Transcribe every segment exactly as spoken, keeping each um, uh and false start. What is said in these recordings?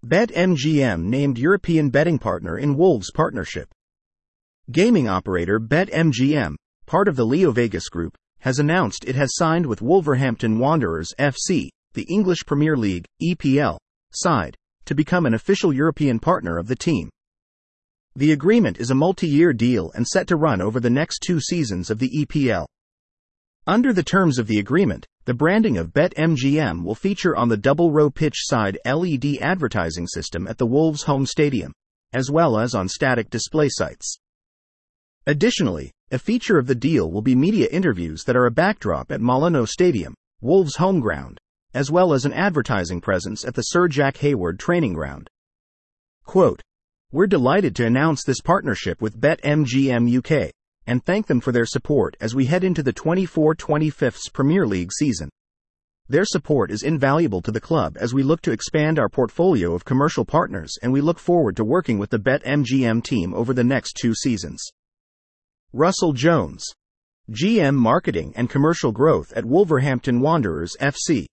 BetMGM named European betting partner in Wolves partnership. Gaming operator BetMGM, part of the LeoVegas Group, has announced it has signed with Wolverhampton Wanderers F C, the English Premier League, E P L, side, to become an official European partner of the team. The agreement is a multi-year deal and set to run over the next two seasons of the E P L. Under the terms of the agreement, the branding of BetMGM will feature on the double-row pitch side L E D advertising system at the Wolves' home stadium, as well as on static display sites. Additionally, a feature of the deal will be media interviews that are a backdrop at Molineux Stadium, Wolves' home ground, as well as an advertising presence at the Sir Jack Hayward training ground. Quote, "We're delighted to announce this partnership with BetMGM U K, and thank them for their support as we head into the twenty-four twenty-five Premier League season. Their support is invaluable to the club as we look to expand our portfolio of commercial partners, and we look forward to working with the BetMGM team over the next two seasons." Russell Jones, G M Marketing and Commercial Growth at Wolverhampton Wanderers F C.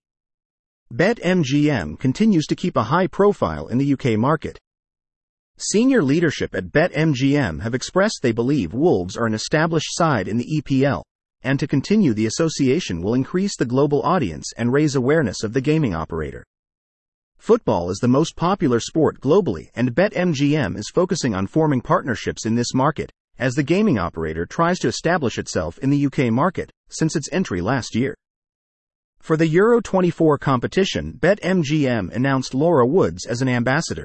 BetMGM continues to keep a high profile in the U K market. Senior leadership at BetMGM have expressed they believe Wolves are an established side in the E P L, and to continue the association will increase the global audience and raise awareness of the gaming operator. Football is the most popular sport globally, and BetMGM is focusing on forming partnerships in this market, as the gaming operator tries to establish itself in the U K market since its entry last year. For the Euro twenty-four competition, BetMGM announced Laura Woods as an ambassador.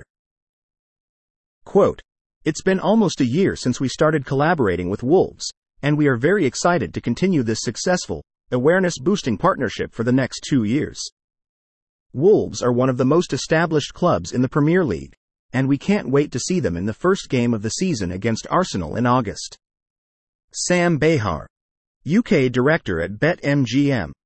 Quote, "It's been almost a year since we started collaborating with Wolves, and we are very excited to continue this successful, awareness-boosting partnership for the next two years. Wolves are one of the most established clubs in the Premier League, and we can't wait to see them in the first game of the season against Arsenal in August." Sam Behar, U K Director at BetMGM,